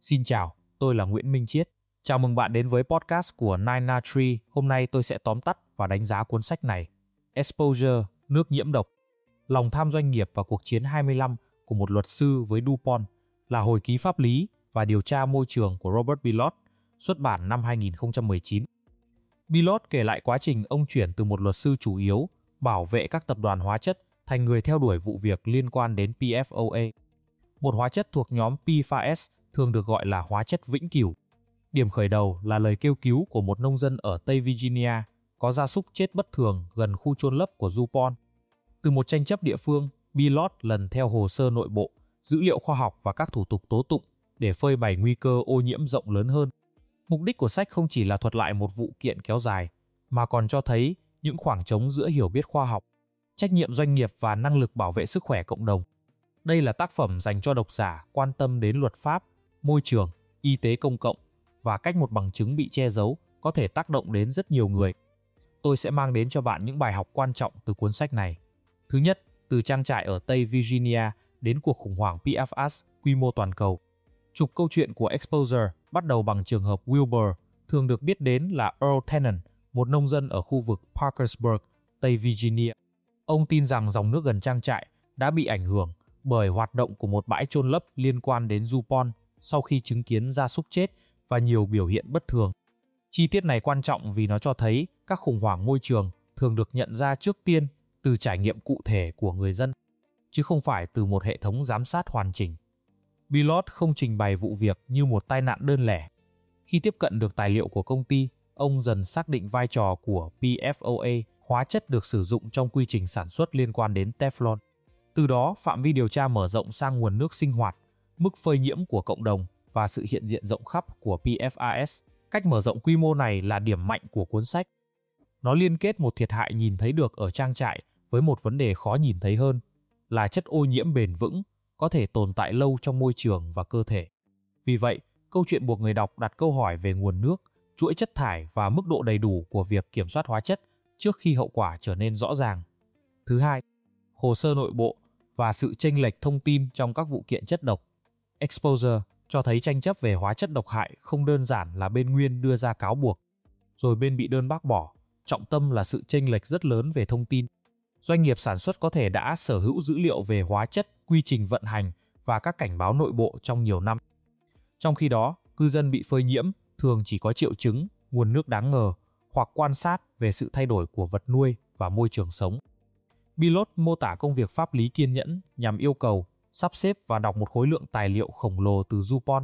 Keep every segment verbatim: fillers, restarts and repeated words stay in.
Xin chào, tôi là Nguyễn Minh Chiết. Chào mừng bạn đến với podcast của Nine Na Tree. Hôm nay tôi sẽ tóm tắt và đánh giá cuốn sách này. Exposure, nước nhiễm độc. Lòng tham doanh nghiệp và cuộc chiến hai mươi lăm của một luật sư với DuPont là hồi ký pháp lý và điều tra môi trường của Robert Bilott, xuất bản năm hai nghìn không trăm mười chín. Bilott kể lại quá trình ông chuyển từ một luật sư chủ yếu bảo vệ các tập đoàn hóa chất thành người theo đuổi vụ việc liên quan đến pê ép o a, một hóa chất thuộc nhóm pê ép a ét, thường được gọi là hóa chất vĩnh cửu. Điểm khởi đầu là lời kêu cứu của một nông dân ở Tây Virginia có gia súc chết bất thường gần khu chôn lấp của DuPont. Từ một tranh chấp địa phương, Bilott lần theo hồ sơ nội bộ, dữ liệu khoa học và các thủ tục tố tụng để phơi bày nguy cơ ô nhiễm rộng lớn hơn. Mục đích của sách không chỉ là thuật lại một vụ kiện kéo dài, mà còn cho thấy những khoảng trống giữa hiểu biết khoa học, trách nhiệm doanh nghiệp và năng lực bảo vệ sức khỏe cộng đồng. Đây là tác phẩm dành cho độc giả quan tâm đến luật pháp, môi trường, y tế công cộng và cách một bằng chứng bị che giấu có thể tác động đến rất nhiều người. Tôi sẽ mang đến cho bạn những bài học quan trọng từ cuốn sách này. Thứ nhất, từ trang trại ở Tây Virginia đến cuộc khủng hoảng pê ép a ét quy mô toàn cầu. Trục câu chuyện của Exposure bắt đầu bằng trường hợp Wilbur, thường được biết đến là Earl Tennant, một nông dân ở khu vực Parkersburg, Tây Virginia. Ông tin rằng dòng nước gần trang trại đã bị ảnh hưởng bởi hoạt động của một bãi chôn lấp liên quan đến DuPont sau khi chứng kiến gia súc chết và nhiều biểu hiện bất thường. Chi tiết này quan trọng vì nó cho thấy các khủng hoảng môi trường thường được nhận ra trước tiên từ trải nghiệm cụ thể của người dân, chứ không phải từ một hệ thống giám sát hoàn chỉnh. Bilott không trình bày vụ việc như một tai nạn đơn lẻ. Khi tiếp cận được tài liệu của công ty, ông dần xác định vai trò của pê ép o a, hóa chất được sử dụng trong quy trình sản xuất liên quan đến Teflon. Từ đó, phạm vi điều tra mở rộng sang nguồn nước sinh hoạt, mức phơi nhiễm của cộng đồng và sự hiện diện rộng khắp của pê ép a ét. Cách mở rộng quy mô này là điểm mạnh của cuốn sách. Nó liên kết một thiệt hại nhìn thấy được ở trang trại với một vấn đề khó nhìn thấy hơn, là chất ô nhiễm bền vững, có thể tồn tại lâu trong môi trường và cơ thể. Vì vậy, câu chuyện buộc người đọc đặt câu hỏi về nguồn nước, chuỗi chất thải và mức độ đầy đủ của việc kiểm soát hóa chất trước khi hậu quả trở nên rõ ràng. Thứ hai, hồ sơ nội bộ và sự chênh lệch thông tin trong các vụ kiện chất độc. Exposure cho thấy tranh chấp về hóa chất độc hại không đơn giản là bên nguyên đưa ra cáo buộc, rồi bên bị đơn bác bỏ. Trọng tâm là sự chênh lệch rất lớn về thông tin. Doanh nghiệp sản xuất có thể đã sở hữu dữ liệu về hóa chất, quy trình vận hành và các cảnh báo nội bộ trong nhiều năm. Trong khi đó, cư dân bị phơi nhiễm thường chỉ có triệu chứng, nguồn nước đáng ngờ hoặc quan sát về sự thay đổi của vật nuôi và môi trường sống. Bilott mô tả công việc pháp lý kiên nhẫn nhằm yêu cầu sắp xếp và đọc một khối lượng tài liệu khổng lồ từ DuPont.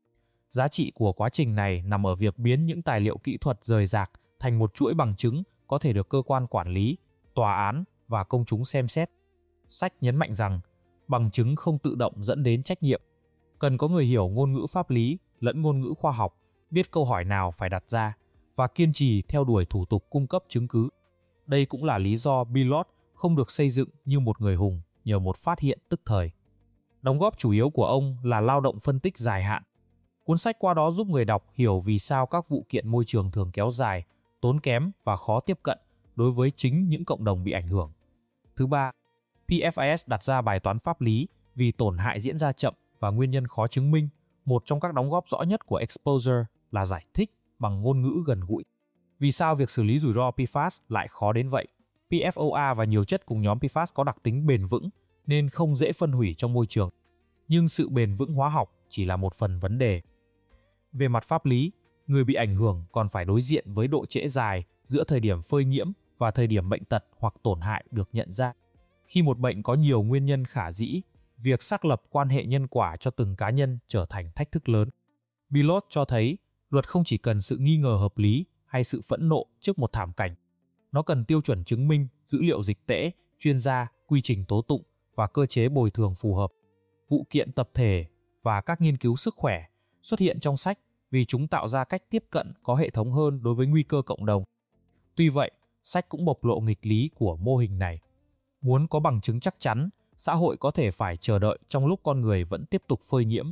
Giá trị của quá trình này nằm ở việc biến những tài liệu kỹ thuật rời rạc thành một chuỗi bằng chứng có thể được cơ quan quản lý, tòa án và công chúng xem xét. Sách nhấn mạnh rằng bằng chứng không tự động dẫn đến trách nhiệm. Cần có người hiểu ngôn ngữ pháp lý lẫn ngôn ngữ khoa học, biết câu hỏi nào phải đặt ra và kiên trì theo đuổi thủ tục cung cấp chứng cứ. Đây cũng là lý do Bilott không được xây dựng như một người hùng nhờ một phát hiện tức thời. Đóng góp chủ yếu của ông là lao động phân tích dài hạn. Cuốn sách qua đó giúp người đọc hiểu vì sao các vụ kiện môi trường thường kéo dài, tốn kém và khó tiếp cận đối với chính những cộng đồng bị ảnh hưởng. Thứ ba, pê ép a ét đặt ra bài toán pháp lý vì tổn hại diễn ra chậm và nguyên nhân khó chứng minh. Một trong các đóng góp rõ nhất của Exposure là giải thích bằng ngôn ngữ gần gũi vì sao việc xử lý rủi ro pê ép a ét lại khó đến vậy. pê ép o a và nhiều chất cùng nhóm pê ép a ét có đặc tính bền vững nên không dễ phân hủy trong môi trường. Nhưng sự bền vững hóa học chỉ là một phần vấn đề. Về mặt pháp lý, người bị ảnh hưởng còn phải đối diện với độ trễ dài giữa thời điểm phơi nhiễm và thời điểm bệnh tật hoặc tổn hại được nhận ra. Khi một bệnh có nhiều nguyên nhân khả dĩ, việc xác lập quan hệ nhân quả cho từng cá nhân trở thành thách thức lớn. Bilott cho thấy luật không chỉ cần sự nghi ngờ hợp lý hay sự phẫn nộ trước một thảm cảnh. Nó cần tiêu chuẩn chứng minh, dữ liệu dịch tễ, chuyên gia, quy trình tố tụng và cơ chế bồi thường phù hợp. Vụ kiện tập thể và các nghiên cứu sức khỏe xuất hiện trong sách vì chúng tạo ra cách tiếp cận có hệ thống hơn đối với nguy cơ cộng đồng. Tuy vậy, sách cũng bộc lộ nghịch lý của mô hình này. Muốn có bằng chứng chắc chắn, xã hội có thể phải chờ đợi trong lúc con người vẫn tiếp tục phơi nhiễm.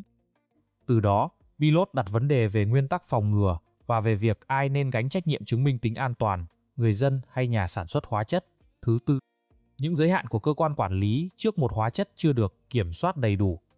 Từ đó, Bilott đặt vấn đề về nguyên tắc phòng ngừa và về việc ai nên gánh trách nhiệm chứng minh tính an toàn, người dân hay nhà sản xuất hóa chất. Thứ tư, những giới hạn của cơ quan quản lý trước một hóa chất chưa được kiểm soát đầy đủ.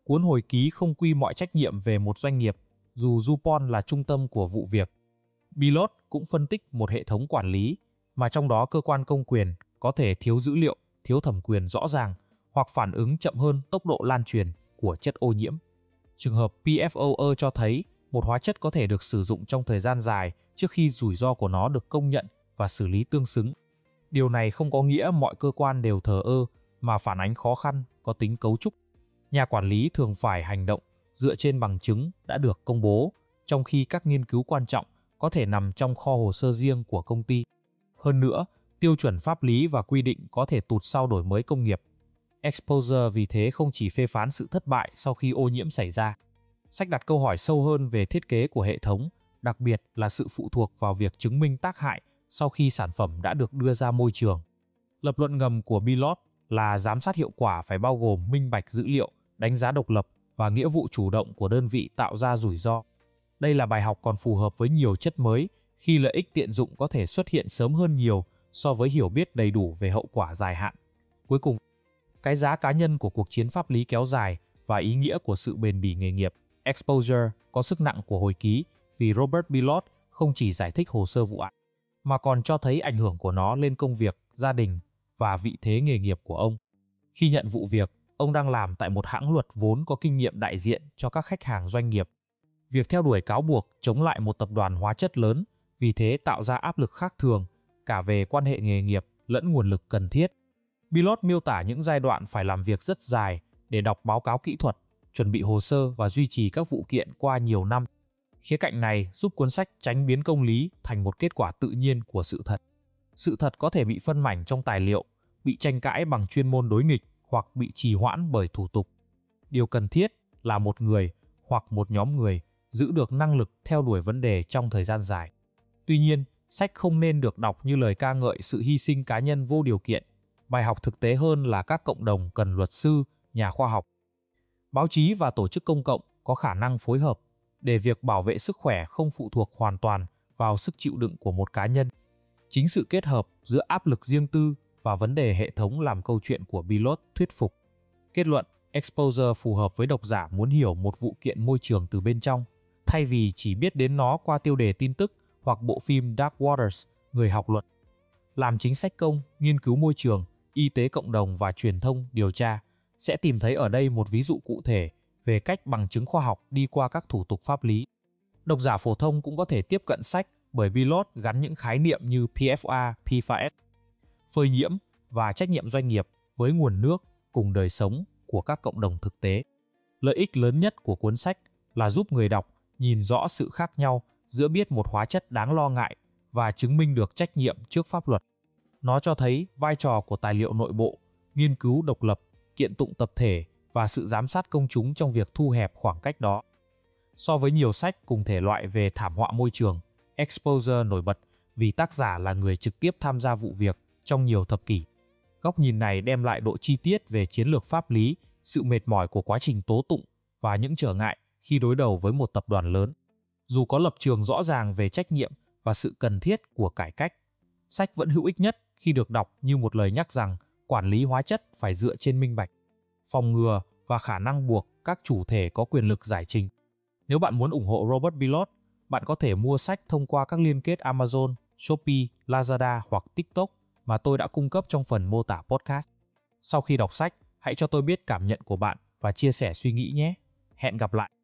Cuốn hồi ký không quy mọi trách nhiệm về một doanh nghiệp, dù DuPont là trung tâm của vụ việc. Billot cũng phân tích một hệ thống quản lý, mà trong đó cơ quan công quyền có thể thiếu dữ liệu, thiếu thẩm quyền rõ ràng, hoặc phản ứng chậm hơn tốc độ lan truyền của chất ô nhiễm. Trường hợp pê ép o e cho thấy một hóa chất có thể được sử dụng trong thời gian dài trước khi rủi ro của nó được công nhận và xử lý tương xứng. Điều này không có nghĩa mọi cơ quan đều thờ ơ, mà phản ánh khó khăn có tính cấu trúc. Nhà quản lý thường phải hành động dựa trên bằng chứng đã được công bố, trong khi các nghiên cứu quan trọng có thể nằm trong kho hồ sơ riêng của công ty. Hơn nữa, tiêu chuẩn pháp lý và quy định có thể tụt sau đổi mới công nghiệp. Exposure vì thế không chỉ phê phán sự thất bại sau khi ô nhiễm xảy ra. Sách đặt câu hỏi sâu hơn về thiết kế của hệ thống, đặc biệt là sự phụ thuộc vào việc chứng minh tác hại sau khi sản phẩm đã được đưa ra môi trường. Lập luận ngầm của Billot là giám sát hiệu quả phải bao gồm minh bạch dữ liệu, đánh giá độc lập và nghĩa vụ chủ động của đơn vị tạo ra rủi ro. Đây là bài học còn phù hợp với nhiều chất mới khi lợi ích tiện dụng có thể xuất hiện sớm hơn nhiều so với hiểu biết đầy đủ về hậu quả dài hạn. Cuối cùng, cái giá cá nhân của cuộc chiến pháp lý kéo dài và ý nghĩa của sự bền bỉ nghề nghiệp, Exposure có sức nặng của hồi ký vì Robert Billot không chỉ giải thích hồ sơ vụ án, mà còn cho thấy ảnh hưởng của nó lên công việc, gia đình và vị thế nghề nghiệp của ông. Khi nhận vụ việc, ông đang làm tại một hãng luật vốn có kinh nghiệm đại diện cho các khách hàng doanh nghiệp. Việc theo đuổi cáo buộc chống lại một tập đoàn hóa chất lớn vì thế tạo ra áp lực khác thường, cả về quan hệ nghề nghiệp lẫn nguồn lực cần thiết. Billot miêu tả những giai đoạn phải làm việc rất dài để đọc báo cáo kỹ thuật, chuẩn bị hồ sơ và duy trì các vụ kiện qua nhiều năm. Khía cạnh này giúp cuốn sách tránh biến công lý thành một kết quả tự nhiên của sự thật. Sự thật có thể bị phân mảnh trong tài liệu, bị tranh cãi bằng chuyên môn đối nghịch hoặc bị trì hoãn bởi thủ tục. Điều cần thiết là một người hoặc một nhóm người giữ được năng lực theo đuổi vấn đề trong thời gian dài. Tuy nhiên, sách không nên được đọc như lời ca ngợi sự hy sinh cá nhân vô điều kiện. Bài học thực tế hơn là các cộng đồng cần luật sư, nhà khoa học, báo chí và tổ chức công cộng có khả năng phối hợp để việc bảo vệ sức khỏe không phụ thuộc hoàn toàn vào sức chịu đựng của một cá nhân. Chính sự kết hợp giữa áp lực riêng tư và vấn đề hệ thống làm câu chuyện của Billot thuyết phục. Kết luận, Exposure phù hợp với độc giả muốn hiểu một vụ kiện môi trường từ bên trong, thay vì chỉ biết đến nó qua tiêu đề tin tức hoặc bộ phim Dark Waters, Người học luật. Làm chính sách công, nghiên cứu môi trường, y tế cộng đồng và truyền thông điều tra, sẽ tìm thấy ở đây một ví dụ cụ thể về cách bằng chứng khoa học đi qua các thủ tục pháp lý. Độc giả phổ thông cũng có thể tiếp cận sách bởi Billot gắn những khái niệm như pê ép a, pê ép a ét, phơi nhiễm và trách nhiệm doanh nghiệp với nguồn nước cùng đời sống của các cộng đồng thực tế. Lợi ích lớn nhất của cuốn sách là giúp người đọc nhìn rõ sự khác nhau giữa biết một hóa chất đáng lo ngại và chứng minh được trách nhiệm trước pháp luật. Nó cho thấy vai trò của tài liệu nội bộ, nghiên cứu độc lập, kiện tụng tập thể và sự giám sát công chúng trong việc thu hẹp khoảng cách đó. So với nhiều sách cùng thể loại về thảm họa môi trường, Exposure nổi bật vì tác giả là người trực tiếp tham gia vụ việc trong nhiều thập kỷ. Góc nhìn này đem lại độ chi tiết về chiến lược pháp lý, sự mệt mỏi của quá trình tố tụng và những trở ngại khi đối đầu với một tập đoàn lớn. Dù có lập trường rõ ràng về trách nhiệm và sự cần thiết của cải cách, sách vẫn hữu ích nhất khi được đọc như một lời nhắc rằng quản lý hóa chất phải dựa trên minh bạch, phòng ngừa và khả năng buộc các chủ thể có quyền lực giải trình. Nếu bạn muốn ủng hộ Robert Billot, bạn có thể mua sách thông qua các liên kết Amazon, Shopee, Lazada hoặc TikTok mà tôi đã cung cấp trong phần mô tả podcast. Sau khi đọc sách, hãy cho tôi biết cảm nhận của bạn và chia sẻ suy nghĩ nhé. Hẹn gặp lại!